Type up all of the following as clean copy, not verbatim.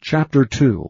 Chapter 2.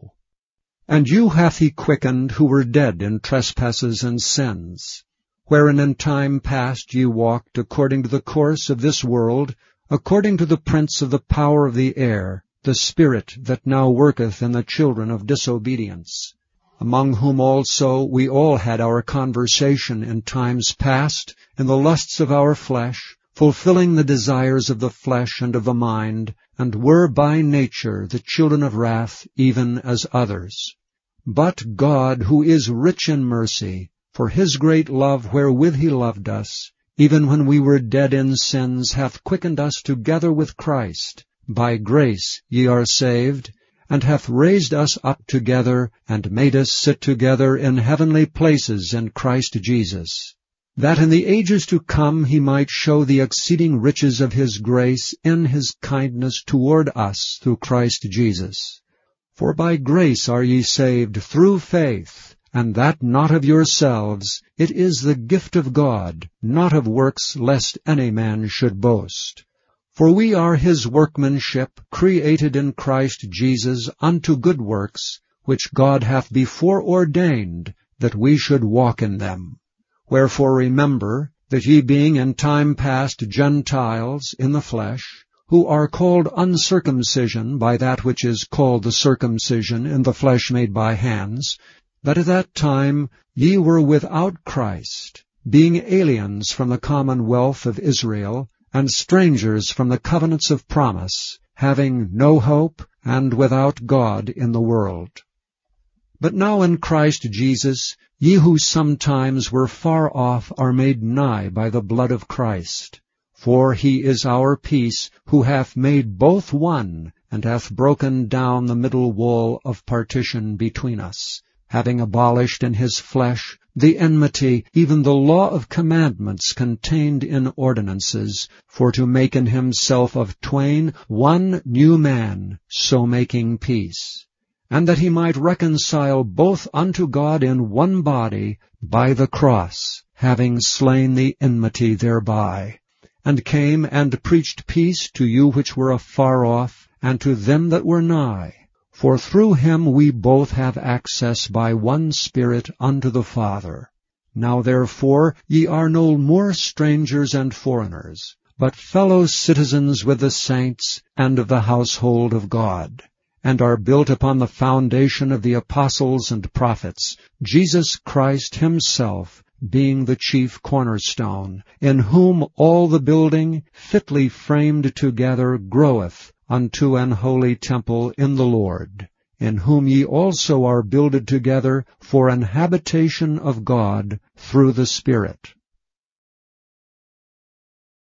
And you hath he quickened, who were dead in trespasses and sins, wherein in time past ye walked according to the course of this world, according to the prince of the power of the air, the spirit that now worketh in the children of disobedience, among whom also we all had our conversation in times past, in the lusts of our flesh, fulfilling the desires of the flesh and of the mind, and were by nature the children of wrath, even as others. But God, who is rich in mercy, for his great love wherewith he loved us, even when we were dead in sins, hath quickened us together with Christ. By grace ye are saved, and hath raised us up together, and made us sit together in heavenly places in Christ Jesus, that in the ages to come he might show the exceeding riches of his grace in his kindness toward us through Christ Jesus. For by grace are ye saved through faith, and that not of yourselves, it is the gift of God, not of works, lest any man should boast. For we are his workmanship, created in Christ Jesus unto good works, which God hath before ordained that we should walk in them. Wherefore remember that ye being in time past Gentiles in the flesh, who are called uncircumcision by that which is called the circumcision in the flesh made by hands, that at that time ye were without Christ, being aliens from the commonwealth of Israel, and strangers from the covenants of promise, having no hope, and without God in the world. But now in Christ Jesus, ye who sometimes were far off are made nigh by the blood of Christ. For he is our peace, who hath made both one, and hath broken down the middle wall of partition between us, having abolished in his flesh the enmity, even the law of commandments contained in ordinances, for to make in himself of twain one new man, so making peace, and that he might reconcile both unto God in one body by the cross, having slain the enmity thereby, and came and preached peace to you which were afar off, and to them that were nigh. For through him we both have access by one Spirit unto the Father. Now therefore ye are no more strangers and foreigners, but fellow citizens with the saints and of the household of God, and are built upon the foundation of the apostles and prophets, Jesus Christ himself being the chief cornerstone, in whom all the building, fitly framed together, groweth unto an holy temple in the Lord, in whom ye also are builded together for an habitation of God through the Spirit.